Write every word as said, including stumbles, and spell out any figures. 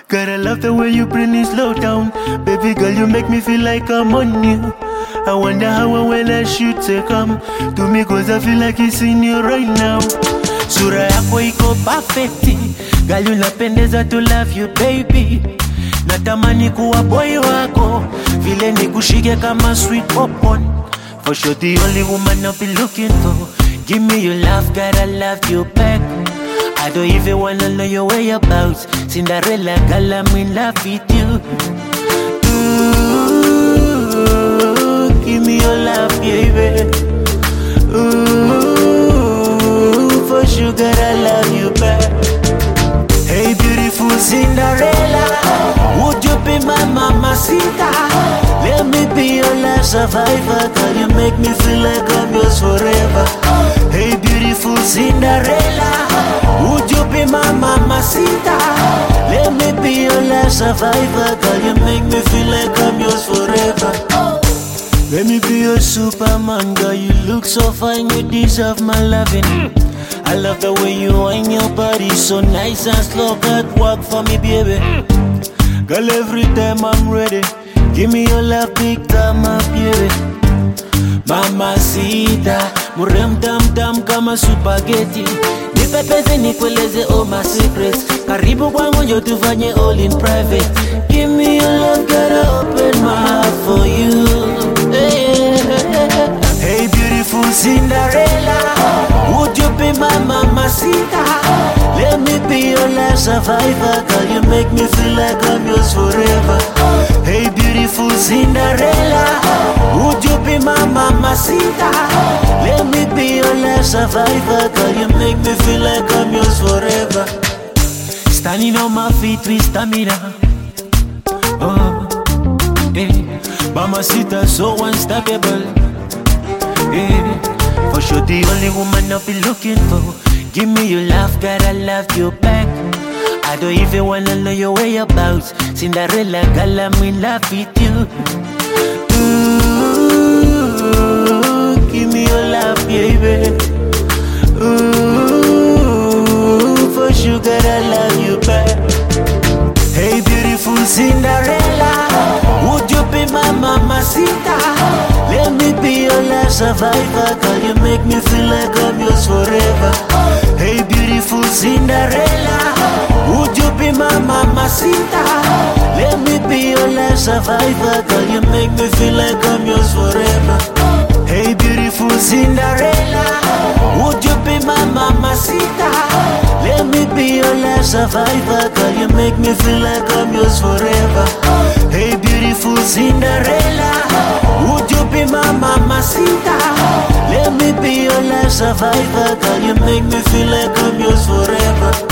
God, I love the way you bring it slow down. Baby girl, you make me feel like I'm on you. I wonder how and when I should say come to me, cause I feel like it's in you right now. Sura yako iko perfect, girl unapendeza to love you baby. Natamani kuwa boy wako, vile nikushike kama sweet popcorn. For sure the only woman I'll be looking for. Give me your love, God, I love you back. I don't even wanna know your whereabouts. Cinderella, girl, I'm in love with you. Ooh, give me your love, baby. Ooh, for sure, God, I love you back. Hey, beautiful Cinderella, would you be my mamacita? Let me be your life survivor. Girl, you make me feel like I'm yours forever. Hey, beautiful Cinderella, would you be my mamacita? Let me be your life survivor. Girl, you make me feel like I'm yours forever. Let me be your Superman. Girl, you look so fine, you deserve my loving. I love the way you wind your body, so nice and slow. God, work for me, baby. Girl, every time I'm ready, give me your love, big time, my baby. Mamacita, murem tam tam kama spaghetti. Nipe pese nikueleze all my secrets. Karibu kwangu njo tufanye all in private. Give me your love, gotta open my heart for you. Hey, hey beautiful Cinderella, would you be my mamacita? Let me be your life survivor. Girl, you make me feel like I'm yours forever. Hey beautiful Cinderella, would you be my mamacita? Let me be your life survivor. Girl, you make me feel like I'm yours forever. Standing on my feet with stamina. Oh, hey, mamacita so unstoppable. Hey, for sure the only woman I'll be looking for. Give me your love, God, I love you back. I don't even wanna know your whereabouts. Cinderella, girl, I'm in love with you. Ooh, give me your love, baby. Ooh, for sure, God, I love you back. Hey, beautiful Cinderella, would you be my mamacita? Let me be your life survivor. Girl, you make me feel like I'm yours forever. Hey, beautiful Cinderella, would you be my mamacita? Let me be your life survivor. Girl, you make me feel like I'm yours forever. Hey, beautiful Cinderella, would you be my mamacita? Let me be your life survivor. Girl, you make me feel like I'm yours forever. Hey, beautiful Cinderella, would you be my mamacita? Let me be your life survivor. Girl, you make me feel like I'm yours forever.